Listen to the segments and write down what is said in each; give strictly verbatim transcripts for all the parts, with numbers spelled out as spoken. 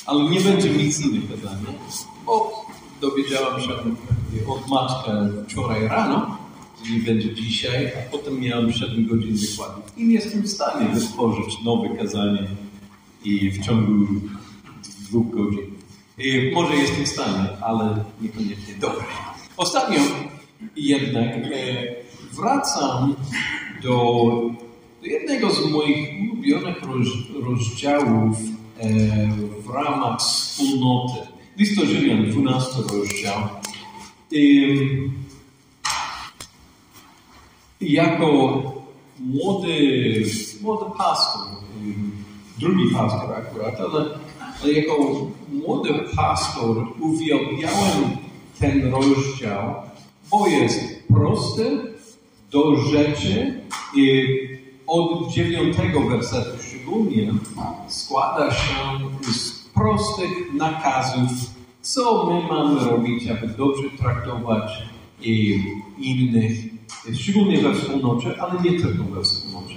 Ale nie będzie misyjne kazanie, bo dowiedziałam się od matki wczoraj rano, że nie będzie dzisiaj, a potem miałam siedem godzin wykładu. I nie jestem w stanie wytworzyć nowe kazanie i w ciągu dwóch godzin. I może jestem w stanie, ale niekoniecznie dobrze. Ostatnio jednak e, wracam do, do jednego z moich ulubionych roz, rozdziałów e, w ramach wspólnoty. List do Rzymian, dwunasty rozdział. I, jako młody, młody pastor, drugi pastor akurat, ale, ale jako młody pastor uwielbiałem ten rozdział, bo jest prosty, do rzeczy i od dziewiątego wersetu szczególnie składa się z prostych nakazów, co my mamy robić, aby dobrze traktować innych, szczególnie we wspólnocie, ale nie tylko we wspólnocie.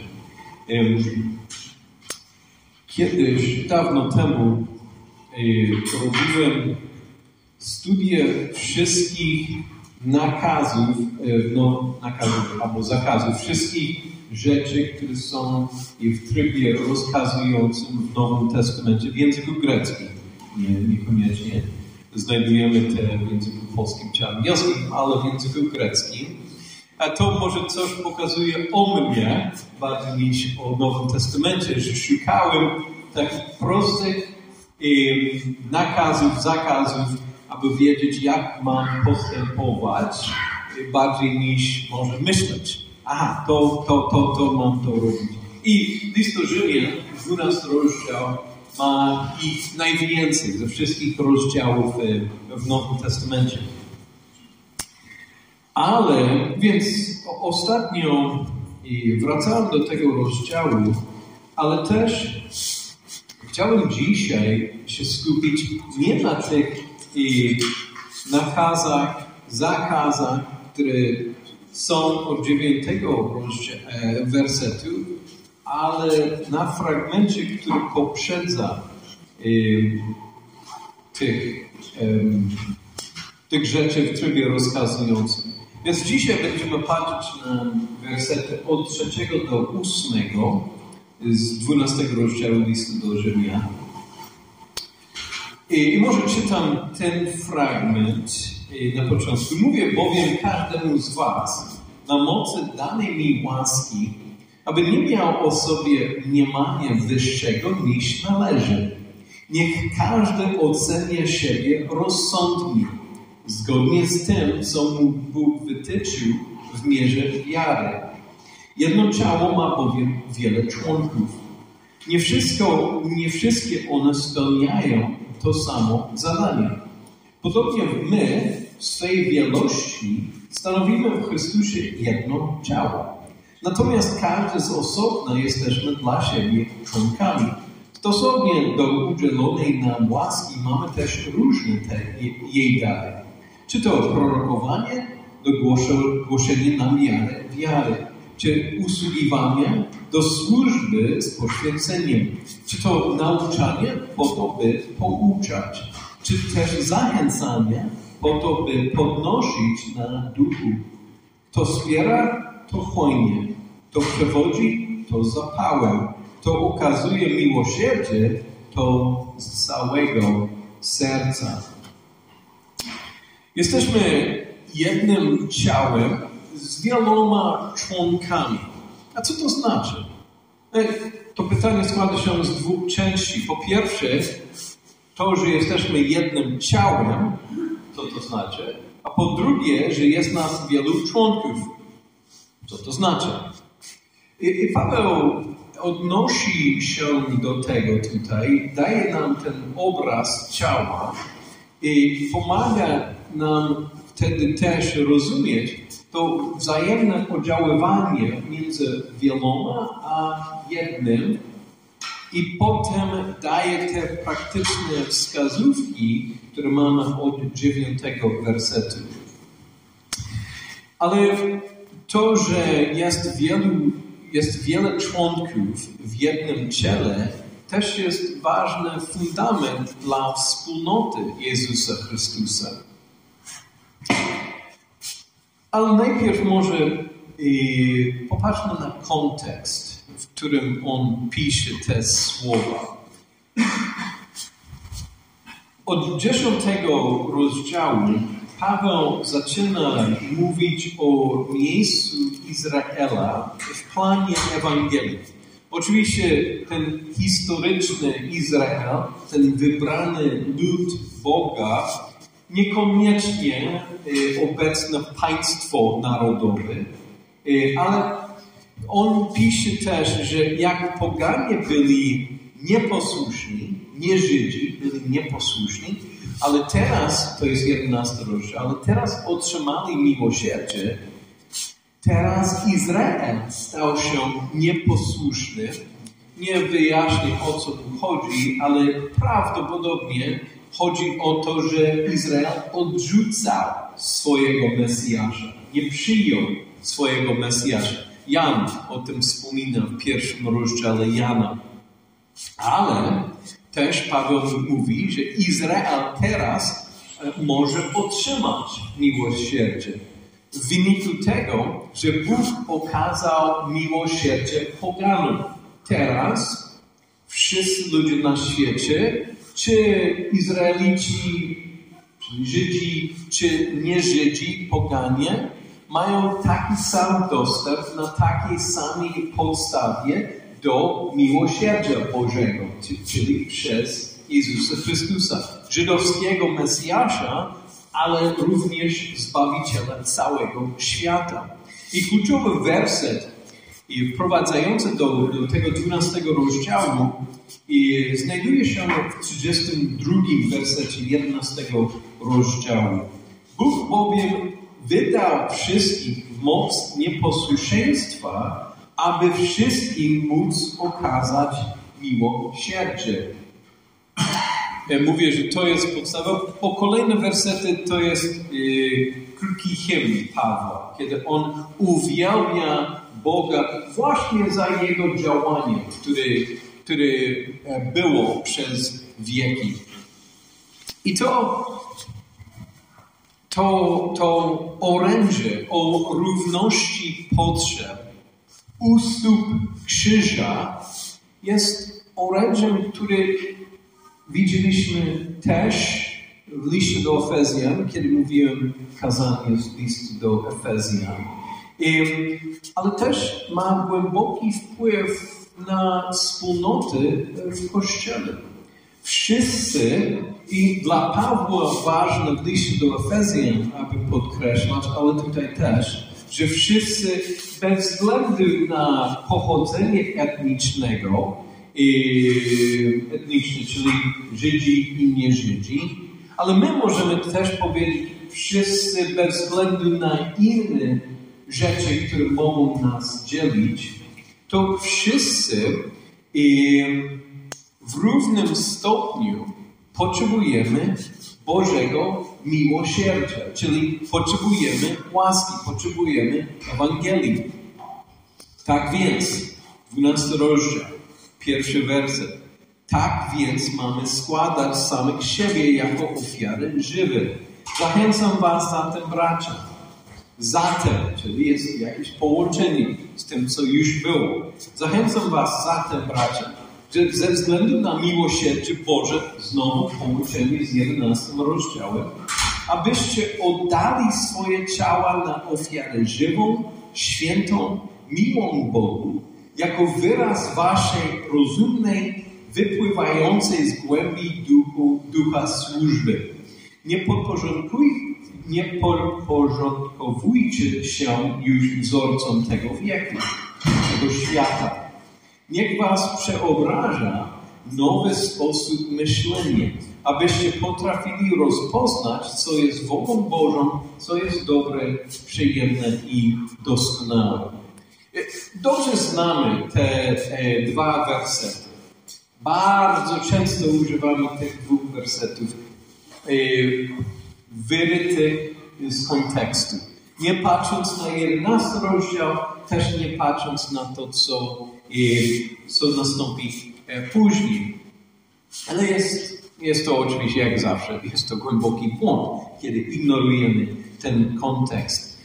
Kiedyś, dawno temu, robiłem studię wszystkich nakazów, no nakazów albo zakazów, wszystkich rzeczy, które są w trybie rozkazującym w Nowym Testamencie w języku greckim. Nie, niekoniecznie znajdujemy te w języku polskim czy angielskim, ale w języku greckim. A to może coś pokazuje o mnie bardziej niż o Nowym Testamencie, że szukałem takich prostych nakazów, zakazów, aby wiedzieć, jak mam postępować, bardziej niż może myśleć. Aha, to, to, to, to mam to robić. I list do Rzymian, dwunasty rozdział, ma ich najwięcej ze wszystkich rozdziałów w Nowym Testamencie. Ale, więc ostatnio wracałem do tego rozdziału, ale też chciałem dzisiaj się skupić nie na tych nakazach, zakazach, które są od dziewiątego wersetu, ale na fragmencie, który poprzedza y, tych, y, tych rzeczy w trybie rozkazującym. Więc dzisiaj będziemy patrzeć na wersety od trzeciego do ósmego z dwunastego rozdziału listu do Rzymian. I, I może czytam ten fragment na początku. Mówię bowiem każdemu z was na mocy danej mi łaski, aby nie miał o sobie mniemania wyższego niż należy. Niech każdy ocenia siebie rozsądnie, zgodnie z tym, co mu Bóg wytyczył w mierze wiary. Jedno ciało ma bowiem wiele członków. Nie wszystko, nie wszystkie one spełniają to samo zadanie. Podobnie my w swej wielości stanowimy w Chrystusie jedno ciało. Natomiast każdy z osobna jesteśmy dla siebie członkami. Stosownie do udzielonej nam łaski mamy też różne te jej dary. Czy to prorokowanie, do głoszenia nam wiary, wiary, czy usługiwanie do służby z poświęceniem, czy to nauczanie po to, by pouczać, czy też zachęcanie po to, by podnosić na duchu. Kto wspiera, to hojnie, to przewodzi, to zapałem, to okazuje miłosierdzie, to z całego serca. Jesteśmy jednym ciałem z wieloma członkami. A co to znaczy? To pytanie składa się z dwóch części. Po pierwsze, to, że jesteśmy jednym ciałem, co to znaczy? A po drugie, że jest nas wielu członków. Co to znaczy? I, i Paweł odnosi się do tego tutaj, daje nam ten obraz ciała i pomaga nam wtedy też rozumieć to wzajemne oddziaływanie między wieloma a jednym i potem daje te praktyczne wskazówki, które mamy od dziewiątego wersetu. Ale to, że jest wielu, jest wiele członków w jednym ciele, też jest ważny fundament dla wspólnoty Jezusa Chrystusa. Ale najpierw może y, popatrzmy na kontekst, w którym on pisze te słowa. Od dziesiątego rozdziału Paweł zaczyna mówić o miejscu Izraela w planie Ewangelii. Oczywiście ten historyczny Izrael, ten wybrany lud Boga, niekoniecznie obecne państwo narodowe, ale on pisze też, że jak poganie byli nieposłuszni, nie Żydzi, byli nieposłuszni, ale teraz, to jest jedenasty rozdział, ale teraz otrzymali miłosierdzie, teraz Izrael stał się nieposłuszny. Nie wyjaśnię, o co tu chodzi, ale prawdopodobnie chodzi o to, że Izrael odrzucał swojego Mesjasza, nie przyjął swojego Mesjasza. Jan o tym wspomina w pierwszym rozdziale Jana. Ale też Paweł mówi, że Izrael teraz może otrzymać miłosierdzie. W wyniku tego, że Bóg okazał miłosierdzie poganom. Teraz wszyscy ludzie na świecie, czy Izraelici, czy Żydzi, czy nie Żydzi, poganie, mają taki sam dostęp na takiej samej podstawie do miłosierdzia Bożego, czyli przez Jezusa Chrystusa, żydowskiego Mesjasza, ale również Zbawiciela całego świata. I kluczowy werset wprowadzający do, do tego dwunastego rozdziału i znajduje się w trzydziestym drugim wersecie jedenastego rozdziału. Bóg bowiem wydał wszystkich w moc nieposłuszeństwa, aby wszystkim móc okazać miłosierdzie. Ja mówię, że to jest podstawa, bo kolejne wersety to jest yy, krótki hymn Pawła, kiedy on uwielbia Boga właśnie za Jego działanie, które, które było przez wieki. I to, to, to orędzie o równości potrzeb u stóp krzyża jest orędziem, który widzieliśmy też w liście do Efezjan, kiedy mówiłem kazanie z listu do Efezjan. Ale też ma głęboki wpływ na wspólnoty w Kościele. Wszyscy, i dla Pawła ważne w liście do Efezjan, aby podkreślać, ale tutaj też, że wszyscy bez względu na pochodzenie etnicznego, etniczne, czyli Żydzi i nie Żydzi, ale my możemy też powiedzieć, wszyscy bez względu na inne rzeczy, które mogą nas dzielić, to wszyscy w równym stopniu potrzebujemy Bożego miłosierdzia, czyli potrzebujemy łaski, potrzebujemy Ewangelii. Tak więc, dwunasty rozdział, pierwszy werset. Tak więc mamy składać samych siebie jako ofiary żywe. Zachęcam was zatem, bracia. Zatem, czyli jest jakieś połączenie z tym, co już było. Zachęcam was zatem, bracia, że ze względu na miłosierdzie Boże, znowu połączenie z jedenastym rozdziałem, abyście oddali swoje ciała na ofiarę żywą, świętą, miłą Bogu, jako wyraz waszej rozumnej, wypływającej z głębi duchu, ducha służby. Nie podporządkuj, nie podporządkowujcie się już wzorcom tego wieku, tego świata. Niech was przeobraża nowy sposób myślenia, abyście potrafili rozpoznać, co jest wolą Bożą, co jest dobre, przyjemne i doskonałe. Dobrze znamy te, te dwa wersety. Bardzo często używamy tych dwóch wersetów wyrytych z kontekstu. Nie patrząc na jedenasty rozdział, też nie patrząc na to, co, co nastąpi później. Ale jest, jest to oczywiście, jak zawsze, jest to głęboki błąd, kiedy ignorujemy ten kontekst.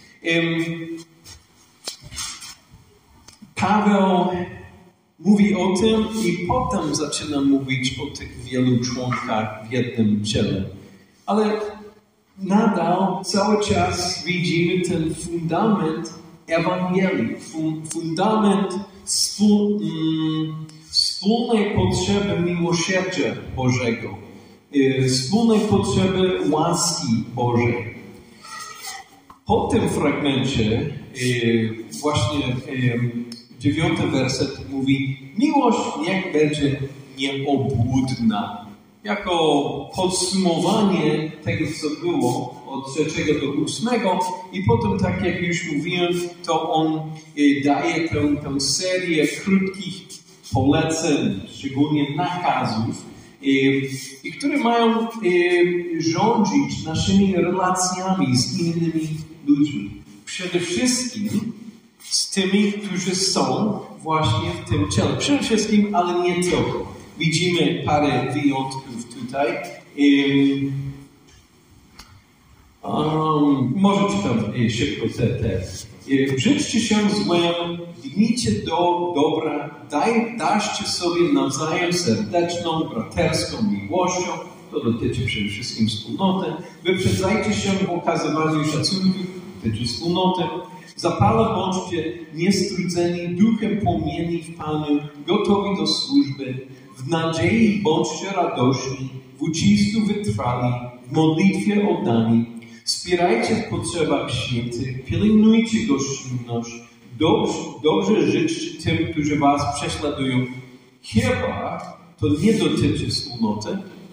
Paweł mówi o tym i potem zaczyna mówić o tych wielu członkach w jednym ciele. Ale nadal cały czas widzimy ten fundament Ewangelii, fundament wspól, mm, wspólnej potrzeby miłosierdzia Bożego, wspólnej potrzeby łaski Bożej. Po tym fragmencie właśnie dziewiąty werset mówi: miłość niech będzie nieobłudna. Jako podsumowanie tego, co było od trzeciego do ósmego i potem, tak jak już mówiłem, to on daje tę, tę serię krótkich poleceń, szczególnie nakazów, i które mają rządzić naszymi relacjami z innymi ludźmi. Przede wszystkim z tymi, którzy są właśnie w tym ciele. Przede wszystkim, ale nie tylko. Widzimy parę wyjątków tutaj. Um, może czytam szybko te, te. Życzcie się złem, gnijcie do dobra, daj, dajcie sobie nawzajem serdeczną, braterską miłością. To dotyczy przede wszystkim wspólnoty. Wyprzedzajcie się w okazywaniu szacunku, dotyczy wspólnoty. Zapale bądźcie niestrudzeni, duchem płomieni w Panu, gotowi do służby. W nadziei bądźcie radośni, w ucisku wytrwali, w modlitwie oddani. Wspierajcie w potrzebach świętych, pielęgnujcie gościnność, dobrze, dobrze życzcie tym, którzy was prześladują. Chyba to nie dotyczy wspólnoty,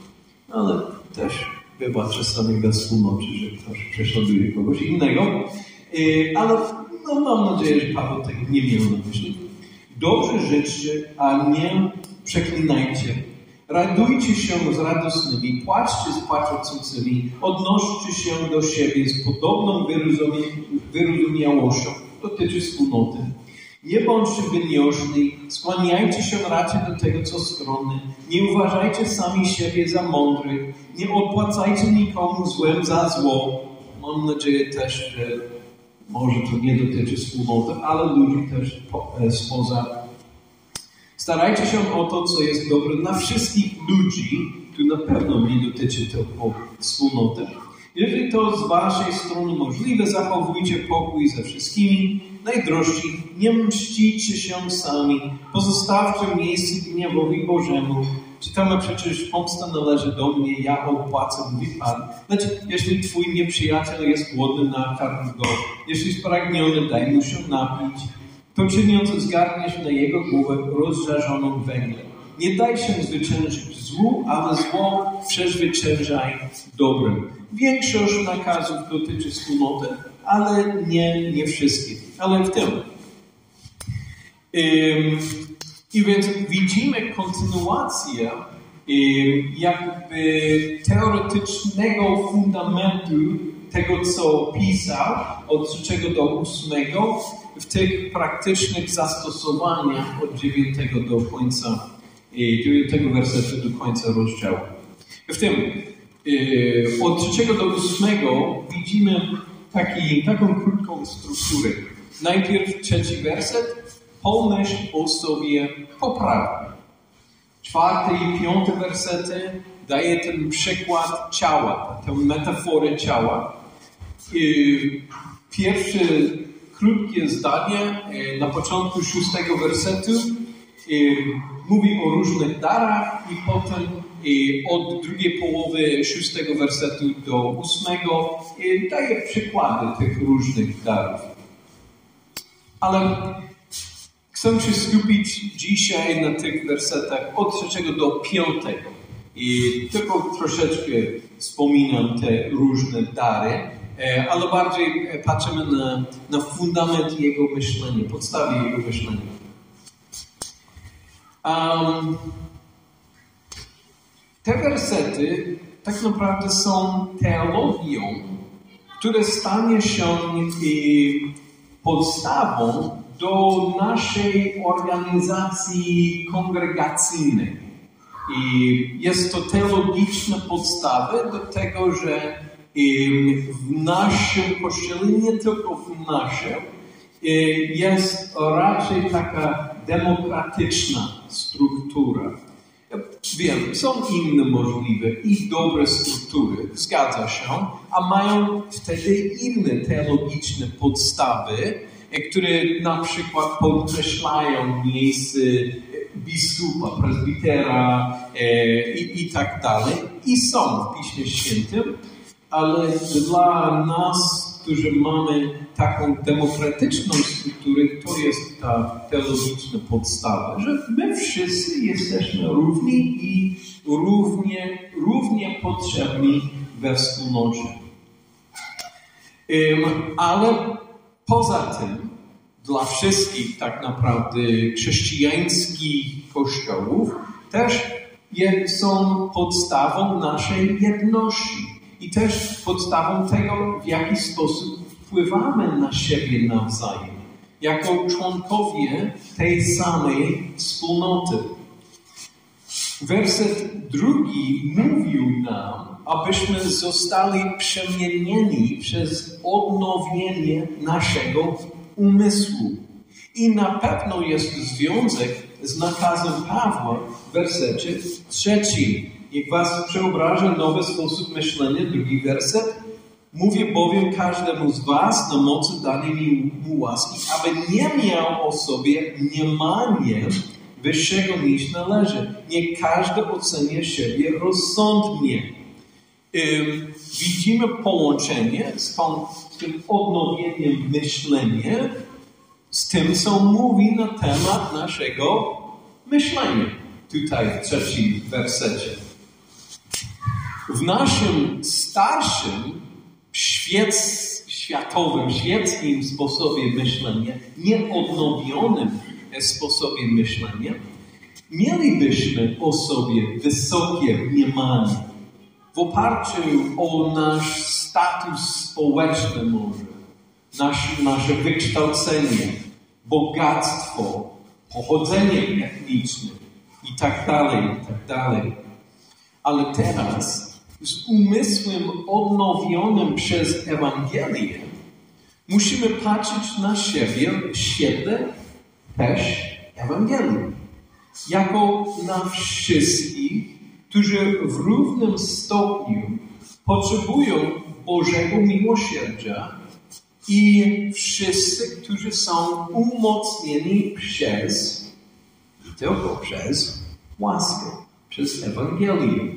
ale też bywa czasami bez wspólnoty, że ktoś prześladuje kogoś innego. Ale no, mam nadzieję, że Paweł tego nie miał na myśli. Dobrze życzcie, a nie przeklinajcie. Radujcie się z radosnymi, płaczcie z płaczącymi, odnoście się do siebie z podobną wyrozumiałością. Dotyczy wspólnoty. Nie bądźcie wyniośli, skłaniajcie się raczej do tego, co skromny. Nie uważajcie sami siebie za mądrych. Nie odpłacajcie nikomu złem za zło. Mam nadzieję też, że może to nie dotyczy wspólnoty, ale ludzi też spoza. Starajcie się o to, co jest dobre dla wszystkich ludzi. Tu na pewno nie dotyczy tylko wspólnoty. Jeżeli to z waszej strony możliwe, zachowujcie pokój ze wszystkimi. Najdrożsi, nie mścicie się sami. Pozostawcie miejsce gniewowi Bożemu. Czytamy przecież, pomsta należy do mnie, ja odpłacę, mówi Pan. Lecz jeśli twój nieprzyjaciel jest głodny, nakarm go. Jeśli spragniony, daj mu się napić. To czyniąc, zgarniesz na jego głowę rozżarzoną węglem. Nie daj się zwyciężyć złu, ale zło przezwyciężaj dobrem. Większość nakazów dotyczy wspólnoty, ale nie, nie wszystkie. Ale w tym. Ym, I więc widzimy kontynuację ym, jakby teoretycznego fundamentu tego, co pisał od trzeciego do ósmego w tych praktycznych zastosowaniach od dziewiątego do końca, dziewiątego wersetu do końca rozdziału. W tym od trzeciego do ósmego widzimy taki, taką krótką strukturę. Najpierw trzeci werset, pomyśl o sobie poprawnie. Czwarty i piąty wersety daje ten przykład ciała, tę metaforę ciała. Pierwsze krótkie zdanie na początku szóstego wersetu mówi o różnych darach i potem od drugiej połowy szóstego wersetu do ósmego daje przykłady tych różnych darów. Ale chcę się skupić dzisiaj na tych wersetach od trzeciego do piątego. I tylko troszeczkę wspominam te różne dary, ale bardziej patrzymy na, na fundament jego myślenia, podstawie jego myślenia. Um, te wersety tak naprawdę są teologią, która stanie się podstawą do naszej organizacji kongregacyjnej. I jest to teologiczna podstawa do tego, że w naszym kościele, nie tylko w naszym, jest raczej taka demokratyczna struktura. Wiem, są inne możliwe i dobre struktury, zgadza się, a mają wtedy inne teologiczne podstawy, które na przykład podkreślają miejsce biskupa, prezbitera e, i, i tak dalej. I są w Piśmie Świętym, ale dla nas, którzy mamy taką demokratyczną strukturę, to jest ta teologiczna podstawa, że my wszyscy jesteśmy równi i równie, równie potrzebni we wspólnocie. Um, ale poza tym, dla wszystkich tak naprawdę chrześcijańskich kościołów też są podstawą naszej jedności i też podstawą tego, w jaki sposób wpływamy na siebie nawzajem, jako członkowie tej samej wspólnoty. Werset drugi mówił nam, abyśmy zostali przemienieni przez odnowienie naszego umysłu. I na pewno jest związek z nakazem Pawła w wersecie trzecim. Jak was przeobraża nowy sposób myślenia, drugi werset, mówię bowiem każdemu z was na mocy danej mi mu łaski, aby nie miał o sobie mniemanie wyższego niż należy. Nie każdy ocenia siebie rozsądnie. Um, widzimy połączenie z, tą, z tym odnowieniem myślenia z tym, co mówi na temat naszego myślenia. Tutaj w trzecim wersecie. W naszym starszym, świec, światowym, świeckim sposobie myślenia, nieodnowionym sposobie myślenia, mielibyśmy o sobie wysokie mniemanie w oparciu o nasz status społeczny może, nasz, nasze wykształcenie, bogactwo, pochodzenie etniczne i tak dalej, i tak dalej. Ale teraz z umysłem odnowionym przez Ewangelię musimy patrzeć na siebie w świetle też Ewangelii. Jako na wszystkich, którzy w równym stopniu potrzebują Bożego miłosierdzia i wszyscy, którzy są umocnieni przez, i tylko przez łaskę, przez Ewangelię.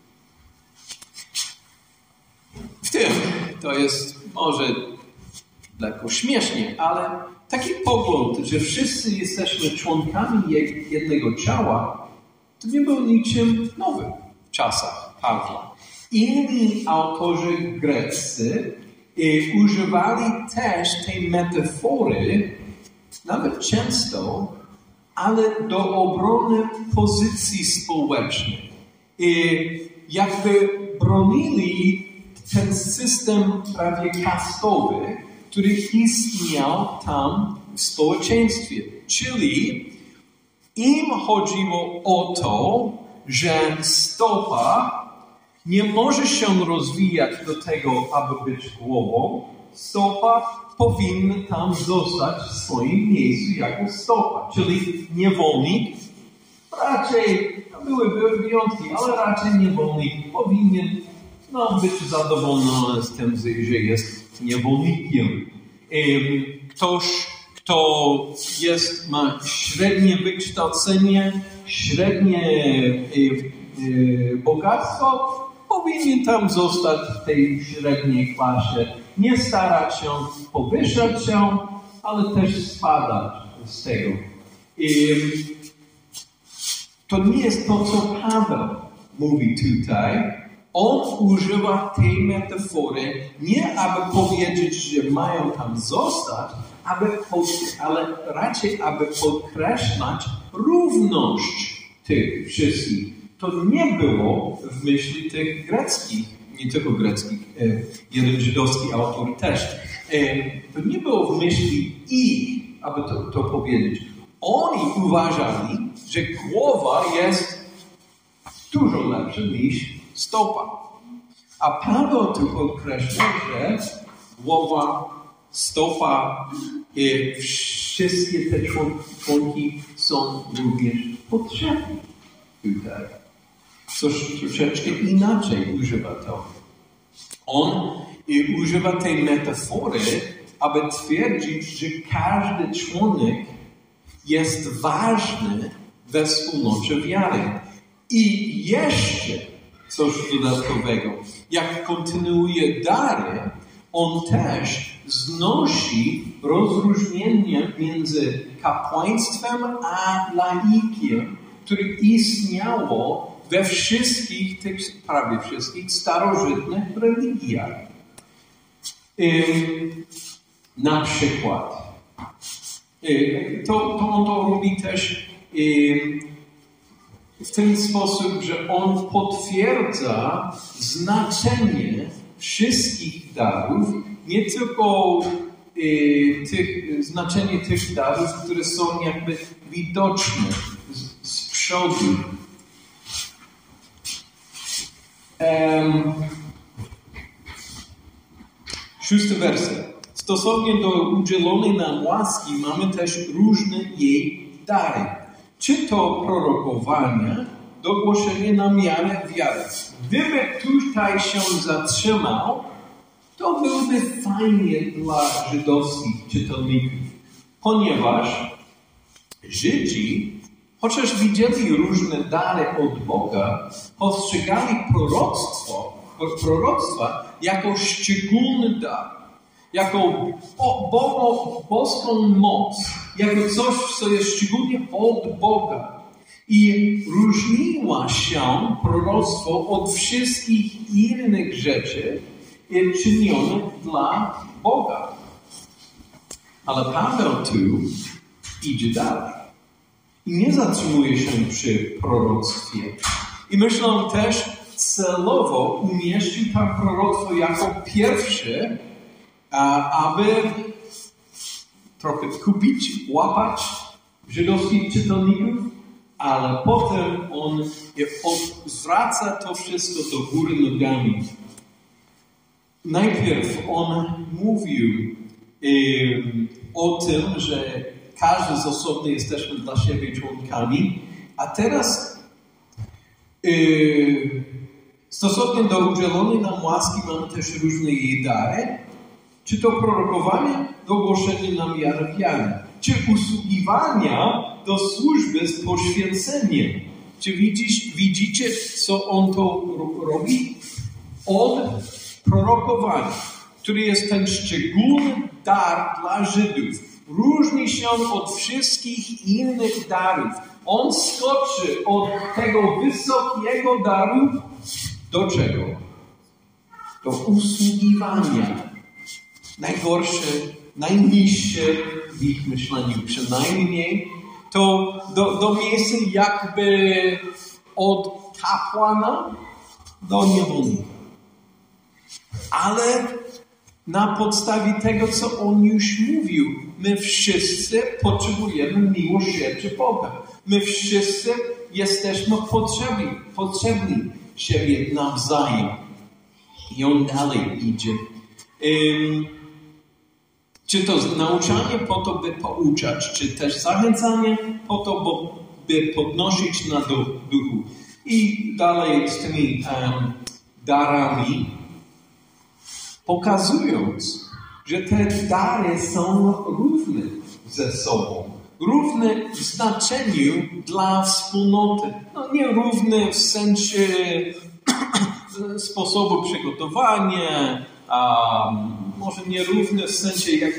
W tym to jest może lekko śmiesznie, ale taki pogląd, że wszyscy jesteśmy członkami jednego ciała, to nie było niczym nowym w czasach Pawła. Inni autorzy greccy e, używali też tej metafory, nawet często, ale do obrony pozycji społecznej. E, jakby bronili ten system prawie kastowy, który istniał tam w społeczeństwie. Czyli im chodziło o to, że stopa nie może się rozwijać do tego, aby być głową. Stopa powinna tam zostać w swoim miejscu jako stopa. Czyli niewolnik, raczej, to były wyjątki, ale raczej niewolnik powinien no, być zadowolony z tym, że jest niewolnikiem. Ktoś, kto jest, ma średnie wykształcenie, średnie e, e, bogactwo, powinien tam zostać w tej średniej klasie. Nie starać się powyższać się, ale też spadać z tego. E, to nie jest to, co Paweł mówi tutaj. On używa tej metafory nie aby powiedzieć, że mają tam zostać, aby pod, ale raczej aby podkreślać równość tych wszystkich. To nie było w myśli tych greckich, nie tylko greckich, e, jeden żydowski autor też. E, to nie było w myśli ich, aby to, to powiedzieć. Oni uważali, że głowa jest dużo lepsza niż stopa. A Paweł tu podkreśla, że głowa, stopa i wszystkie te członki są również potrzebne tutaj. Coś troszeczkę inaczej używa to. On używa tej metafory, aby twierdzić, że każdy członek jest ważny we wspólnocie wiary. I jeszcze coś dodatkowego. Jak kontynuuje dary, on też znosi rozróżnienie między kapłaństwem a laikiem, które istniało we wszystkich tych, prawie wszystkich starożytnych religiach. Ym, na przykład, ym, to, to on to robi też ym, w ten sposób, że on potwierdza znaczenie wszystkich darów, nie tylko y, tych, znaczenie tych darów, które są jakby widoczne z, z przodu. Um, szósty werset. Stosownie do udzielonej nam łaski mamy też różne jej dary. Czy to prorokowanie, do głoszenia nam wiary. Gdyby tutaj się zatrzymał, to byłoby fajnie dla żydowskich czytelników, ponieważ Żydzi, chociaż widzieli różne dary od Boga, postrzegali proroctwo, proroctwa jako szczególny dar, jako bo, bo, boską moc, jako coś, co jest szczególnie od Boga. I różniła się proroctwo od wszystkich innych rzeczy czynionych dla Boga. Ale Paweł tu idzie dalej. I nie zatrzymuje się przy proroctwie. I myślę, on też celowo umieścił to proroctwo jako pierwsze, aby trochę kupić, łapać żydowskich czytelników, ale potem on zwraca to wszystko do góry nogami. Najpierw on mówił um, o tym, że każdy z osobny jesteśmy dla siebie członkami, a teraz yy, stosownie do udzielonej nam łaski mamy też różne jej dary. Czy to prorokowanie, do głoszenia nam wiary wiary. Czy usługiwania do służby z poświęceniem. Czy widzisz, widzicie, co on to robi? Od prorokowania, który jest ten szczególny dar dla Żydów. Różni się od wszystkich innych darów. On skoczy od tego wysokiego daru do czego? Do usługiwania. Najgorsze, najniższe w ich myśleniu przynajmniej, to do, do miejsca jakby od kapłana do niewolnika. Ale na podstawie tego, co on już mówił, my wszyscy potrzebujemy miłosierdzia Boga. My wszyscy jesteśmy potrzebni, potrzebni siebie nawzajem. I on dalej idzie. Um, czy to nauczanie po to, by pouczać, czy też zachęcanie po to, by podnosić na duchu. I dalej z tymi um, darami, pokazując, że te dary są równe ze sobą. Równe w znaczeniu dla wspólnoty. No nie równe w sensie sposobu przygotowania, a może nierówne w sensie jak,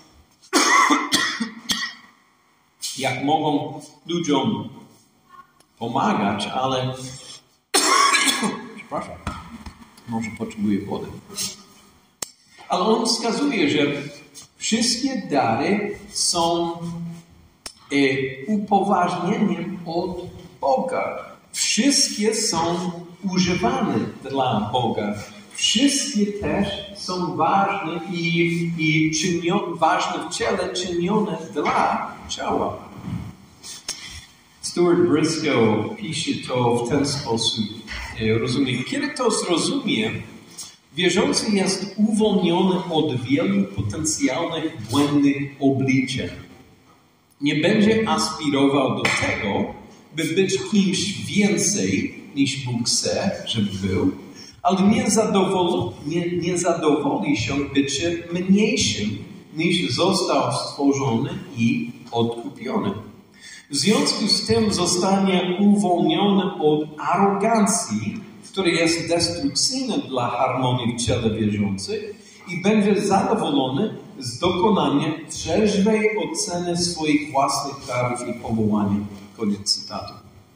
jak mogą ludziom pomagać, ale przepraszam, może potrzebuję wody. Ale on wskazuje, że wszystkie dary są e, upoważnieniem od Boga. Wszystkie są używane dla Boga. wszystkie też są ważne i, i czynio, ważne w ciele, czynione dla ciała. Stuart Briscoe pisze to w ten sposób. Rozumie. Kiedy to zrozumie, wierzący jest uwolniony od wielu potencjalnych błędnych obliczeń. Nie będzie aspirował do tego, by być kimś więcej niż Bóg chce, żeby był, ale nie zadowoli, nie, nie zadowoli się byciem mniejszym niż został stworzony i odkupiony. W związku z tym zostanie uwolniony od arogancji, która jest destrukcyjna dla harmonii w ciele wierzących i będzie zadowolony z dokonania trzeźwej oceny swoich własnych prawów i powołania. Koniec cytatu.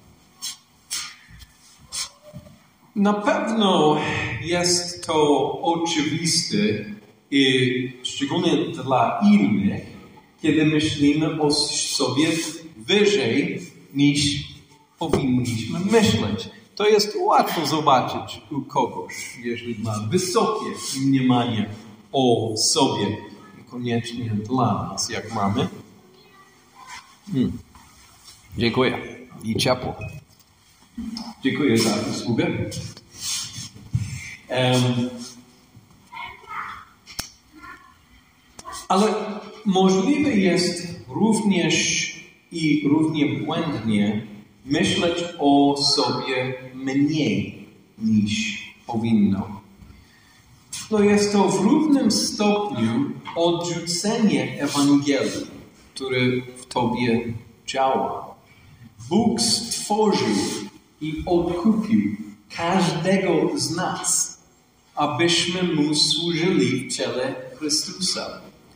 Na pewno jest to oczywiste, i szczególnie dla innych, kiedy myślimy o sobie wyżej niż powinniśmy myśleć. To jest łatwo zobaczyć u kogoś, jeżeli ma wysokie mniemanie o sobie. Niekoniecznie dla nas, jak mamy. Hmm. Dziękuję. I ciepło. Dziękuję za usługę. Um, ale możliwe jest również i równie błędnie myśleć o sobie mniej niż powinno. No jest to w równym stopniu odrzucenie Ewangelii, które w tobie działa. Bóg stworzył i odkupił każdego z nas, abyśmy Mu służyli w ciele Chrystusa.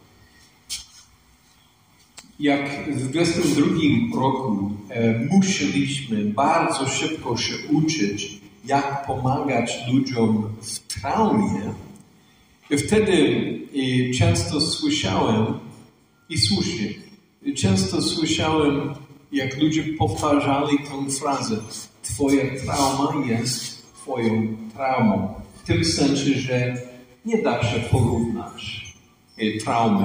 Jak w dwudziestym drugim roku e, musieliśmy bardzo szybko się uczyć, jak pomagać ludziom w traumie, wtedy e, często słyszałem, i słusznie, często słyszałem, jak ludzie powtarzali tę frazę: Twoja trauma jest Twoją traumą. W tym sensie, że nie da się porównać e, traumy.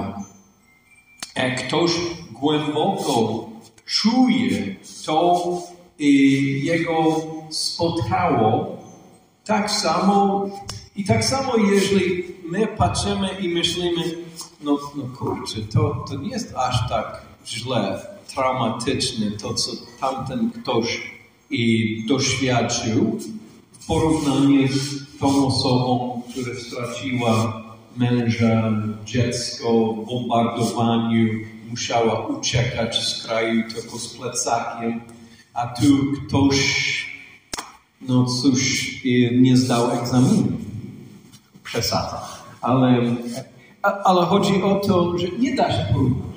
Jak ktoś głęboko czuje, to e, jego spotkało tak samo i tak samo, jeżeli my patrzymy i myślimy, no, no kurczę, to, to nie jest aż tak źle, traumatyczne, to co tamten ktoś i doświadczył w porównaniu z tą osobą, która straciła męża, dziecko w bombardowaniu, musiała uciekać z kraju tylko z plecakiem, a tu ktoś, no cóż, nie zdał egzaminu. Przesadzam. Ale, ale chodzi o to, że nie da się porównać.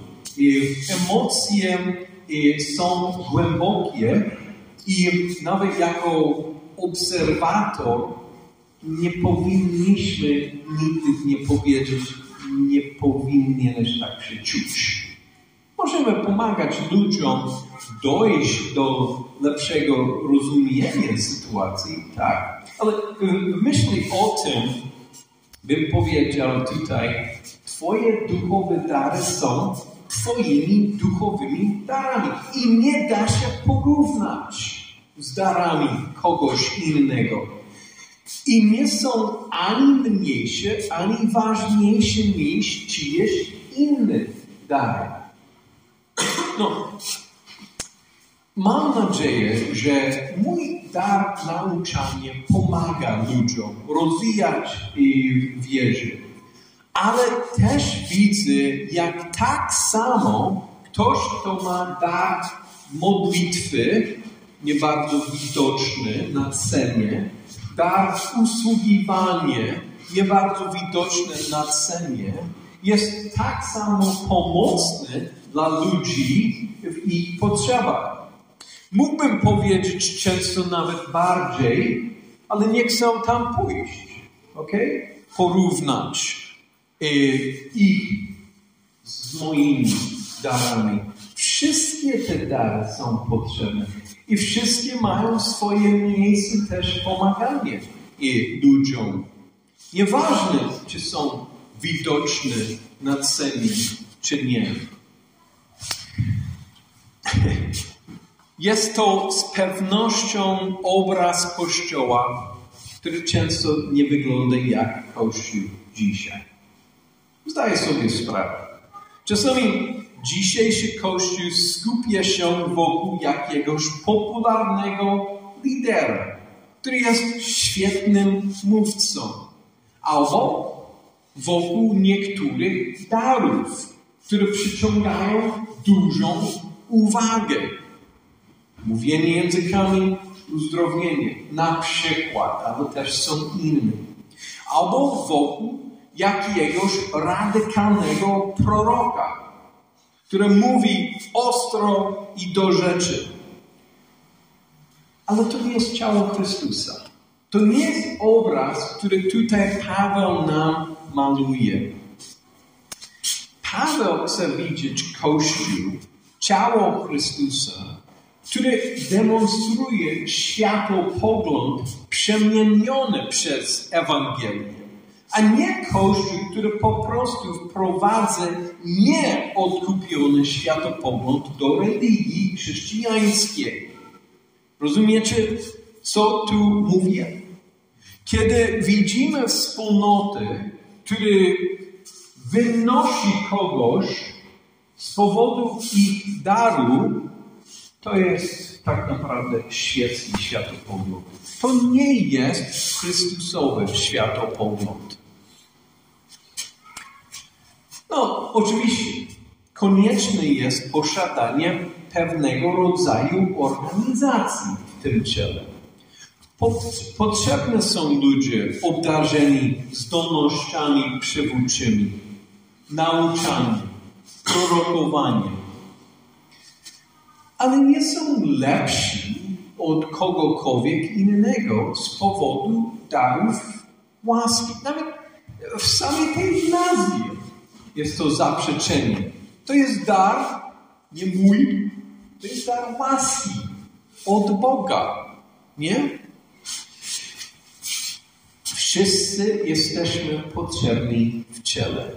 Emocje są głębokie i nawet jako obserwator nie powinniśmy nigdy nie powiedzieć, nie powinieneś tak się czuć. Możemy pomagać ludziom dojść do lepszego rozumienia sytuacji, tak, ale w myśli o tym bym powiedział tutaj, Twoje duchowe dary są Twoimi duchowymi darami i nie da się porównać z darami kogoś innego. I nie są ani mniejsze, ani ważniejsze niż czyjeś inne dary. No, mam nadzieję, że mój dar nauczania pomaga ludziom rozwijać w wierze. Ale też widzę, jak tak samo ktoś, kto ma dar modlitwy, nie bardzo widoczny na scenie, dar usługiwania, nie bardzo widoczny na scenie, jest tak samo pomocny dla ludzi w ich potrzebach. Mógłbym powiedzieć często nawet bardziej, ale nie chcę tam pójść. Okay? Porównać ich z moimi darami. Wszystkie te dary są potrzebne i wszystkie mają swoje miejsce też pomaganie ludziom. Nieważne, czy są widoczne na scenie, czy nie. Jest to z pewnością obraz Kościoła, który często nie wygląda jak Kościół dzisiaj. Zdaję sobie sprawę. Czasami dzisiejszy Kościół skupia się wokół jakiegoś popularnego lidera, który jest świetnym mówcą, albo wokół niektórych darów, które przyciągają dużą uwagę. Mówienie językami, uzdrowienie, na przykład, albo też są inne. Albo wokół jakiegoś radykalnego proroka, który mówi ostro i do rzeczy. Ale to nie jest ciało Chrystusa. To nie jest obraz, który tutaj Paweł nam maluje. Paweł chce widzieć Kościół, ciało Chrystusa, który demonstruje światopogląd przemieniony przez Ewangelię, a nie Kościół, który po prostu wprowadza nieodkupiony światopogląd do religii chrześcijańskiej. Rozumiecie, co tu mówię? Kiedy widzimy wspólnoty, który wynosi kogoś z powodu ich daru, to jest tak naprawdę świecki światopogląd. To nie jest Chrystusowy światopogląd. No, oczywiście, konieczne jest posiadanie pewnego rodzaju organizacji w tym ciele. Potrzebne są ludzie obdarzeni zdolnościami przywódczymi, nauczaniem, prorokowaniem, ale nie są lepsi od kogokolwiek innego z powodu darów łaski. Nawet w samej tej nazwie jest to zaprzeczenie. To jest dar, nie mój, to jest dar łaski od Boga. Nie? Wszyscy jesteśmy potrzebni w ciele.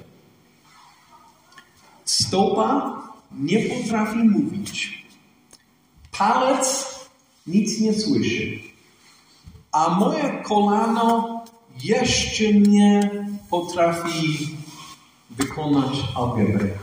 Stopa nie potrafi mówić. Palec nic nie słyszy. A moje kolano jeszcze nie potrafi wykonać algebry.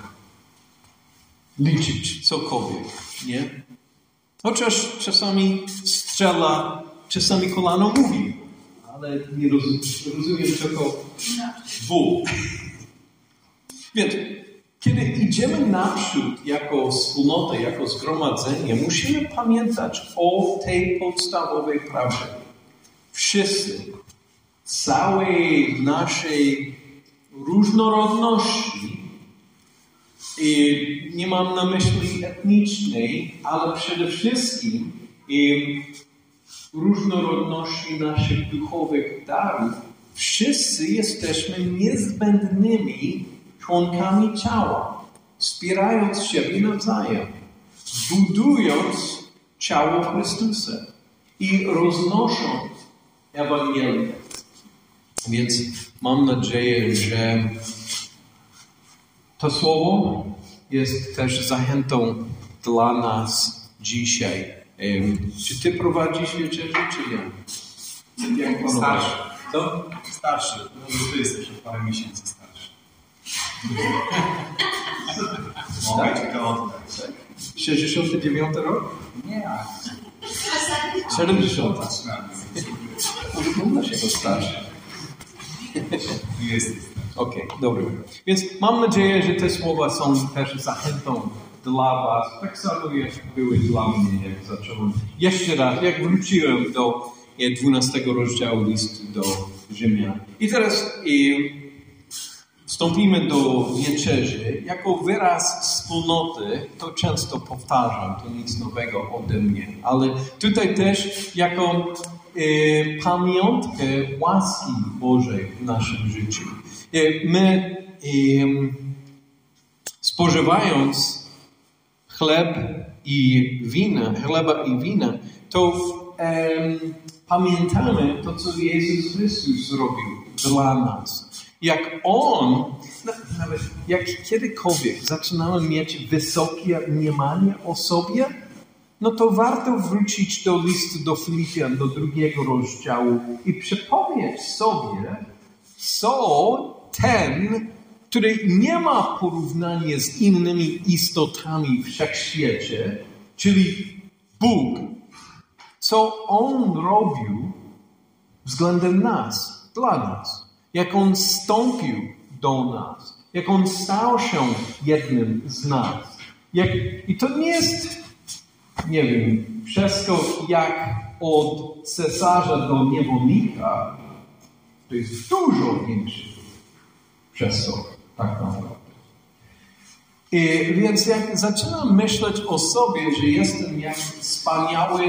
Liczyć cokolwiek, nie? Chociaż czasami strzela, czasami kolano mówi, ale nie rozumiem, rozumiem tylko ból. Więc kiedy idziemy naprzód jako wspólnota, jako zgromadzenie, musimy pamiętać o tej podstawowej prawdzie. Wszyscy, całej naszej różnorodności, i nie mam na myśli etnicznej, ale przede wszystkim i różnorodności naszych duchowych darów, wszyscy jesteśmy niezbędnymi członkami ciała, wspierając siebie nawzajem, budując ciało Chrystusa i roznosząc Ewangelię. Więc mam nadzieję, że to słowo jest też zachętą dla nas dzisiaj. Czy ty prowadzisz wieczerzę, czy ja? Jak starszy. Co? Starszy. No, ty jesteś o parę miesięcy starszy. Mogę cię oddać. sześćdziesiąty dziewiąty rok? Nie. siedemdziesiąty. Wyglądasz jako starszy. Jest. Okej, okay, dobra. Więc mam nadzieję, że te słowa są też zachętą dla was, tak samo jak były dla mnie, jak zacząłem. Jeszcze raz, jak wróciłem do dwunastego rozdziału listu do Rzymian. I teraz i wstąpimy do wieczerzy. Jako wyraz wspólnoty, to często powtarzam, to nic nowego ode mnie, ale tutaj też jako e, pamiątkę łaski Bożej w naszym życiu. E, my e, spożywając chleb i wina, chleba i wina, to e, pamiętamy to, co Jezus Chrystus zrobił dla nas. Jak On, nawet jak kiedykolwiek zaczynamy mieć wysokie mniemanie o sobie, no to warto wrócić do listu do Filipian, do drugiego rozdziału i przypomnieć sobie, co ten, który nie ma porównania z innymi istotami w wszechświecie, czyli Bóg, co On robił względem nas, dla nas. Jak On wstąpił do nas. Jak On stał się jednym z nas. Jak, I to nie jest, nie wiem, wszystko jak od cesarza do niewolnika. To jest dużo większe przestrzeń, tak naprawdę. I więc jak zaczynam myśleć o sobie, że jestem jak wspaniały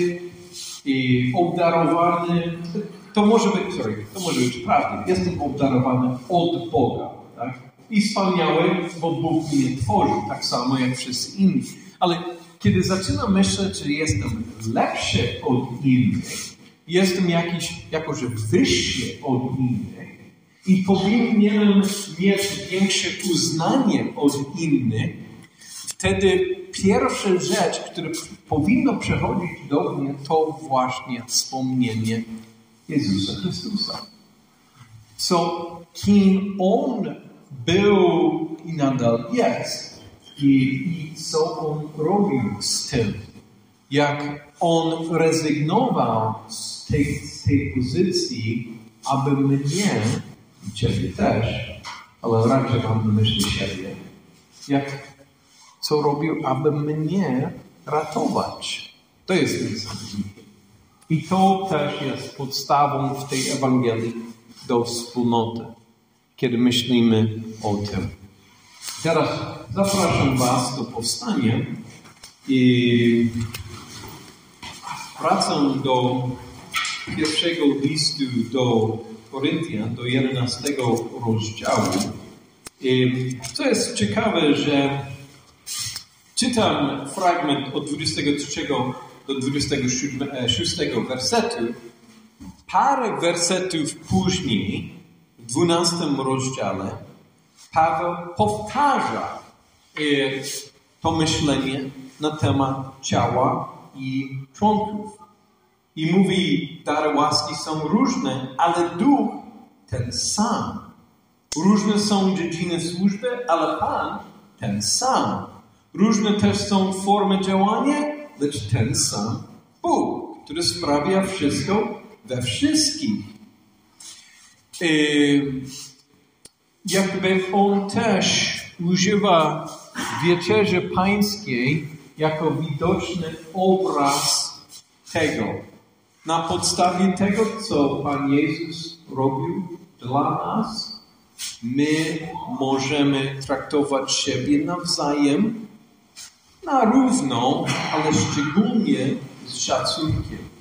i obdarowany, to może być, sorry, to może być prawda. Jestem obdarowany od Boga, tak? I wspaniały, bo Bóg mnie tworzył, tak samo jak wszyscy inni. Ale kiedy zaczynam myśleć, że jestem lepszy od innych, jestem jakiś, jako że wyższy od innych i powinienem mieć większe uznanie od innych, wtedy pierwsza rzecz, która powinno przechodzić do mnie, to właśnie wspomnienie Jezusa Chrystusa. Co kim On był i nadal jest i, i co On robił z tym. Jak On rezygnował z tej, z tej pozycji, aby mnie i Ciebie też, ale raczej mam na myśli siebie, jak co robił, aby mnie ratować. To jest niesamowite. I to też jest podstawą w tej Ewangelii do wspólnoty, kiedy myślimy o tym. Teraz zapraszam Was do powstania i wracam do pierwszego listu do Koryntian, do jedenastego rozdziału. I co jest ciekawe, że czytam fragment od dwudziestego trzeciego do dwudziestego szóstego wersetu. Parę wersetów później, w dwunastym rozdziale, Paweł powtarza to myślenie na temat ciała i członków. I mówi, dary łaski są różne, ale duch ten sam. Różne są dziedziny służby, ale Pan ten sam. Różne też są formy działania, lecz ten sam Bóg, który sprawia wszystko we wszystkich. Yy, jakby On też używa wieczerzy pańskiej jako widoczny obraz tego. Na podstawie tego, co Pan Jezus robił dla nas, my możemy traktować siebie nawzajem na równo, ale szczególnie z szacunkiem.